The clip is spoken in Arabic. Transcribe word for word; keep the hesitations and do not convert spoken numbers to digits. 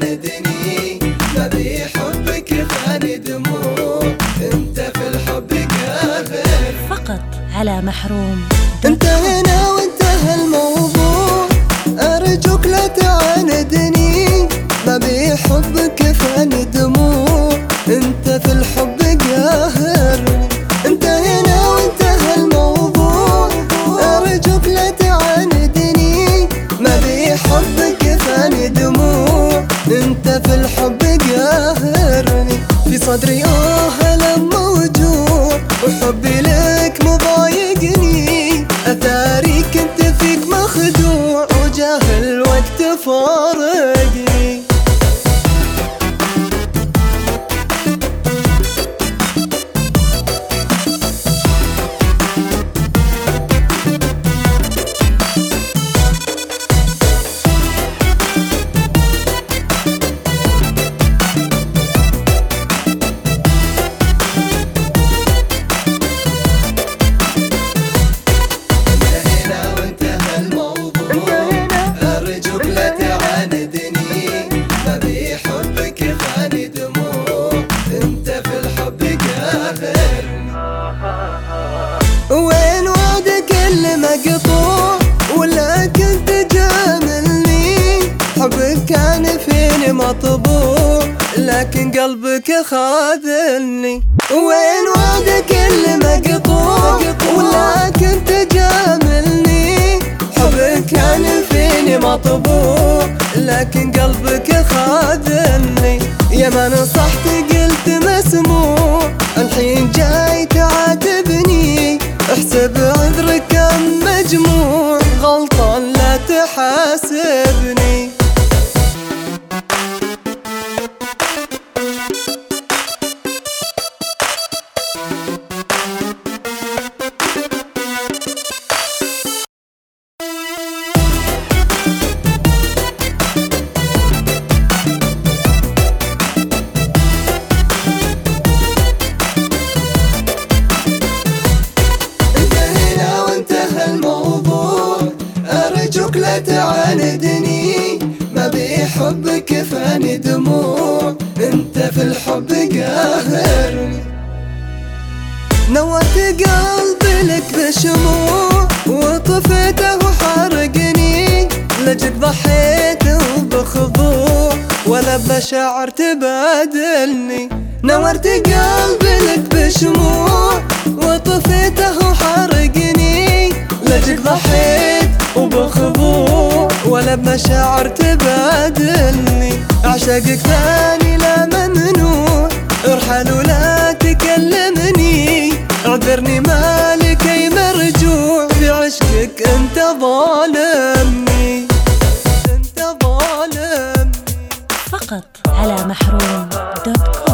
تعاندني، ما بيحبك فاني دموع، انت في الحب كافر. فقط على محروم. انتهينا وانتهى الموضوع، ارجوك لا تعاندني، ما بيحبك فاني دموع، انت في الحب قاهر. انتهينا وانتهى الموضوع، ارجوك لا تعاندني، ما بيحبك فاني دموع، انت في الحب قاهرني. في صدري اه ألم موجوع، وحبي لك مضايقني، اثاريك انت فيك مخدوع، وجاه الوقت فارقني. وين وعدك اللي مقطوع، ولكن تجاملني، حبك كان فيني مطبوع، لكن قلبك خاذلني. وين وعدك اللي مقطوع، ولكن تجاملني، حبك كان فيني مطبوع، لكن قلبك خاذلني. يا ما نصحت قلت مسموع، الحين جاي تعاتبني، احسب عذرك كم مجموع، غلطان لا تحاسبني. لا تعاندني، ما بيحبك فاني دموع، انت في الحب قاهرني. نورت قلبي لك بشموع، وطفيته وحرقني، لجد ضحيت وبخضوع، ولا بمشاعر تبادلني. نورت قلبي لك بشموع، وطفيته وحرقني، لجد ضحيت وبخضوع، ولا بمشاعر تبادلني. اعشقك ثاني لا ممنوع، ارحل ولا تكلمني، اعذرني مالك اي مرجوع، في عشقك انت ظالمني، انت ظالمني. فقط على محروم دوت كوم.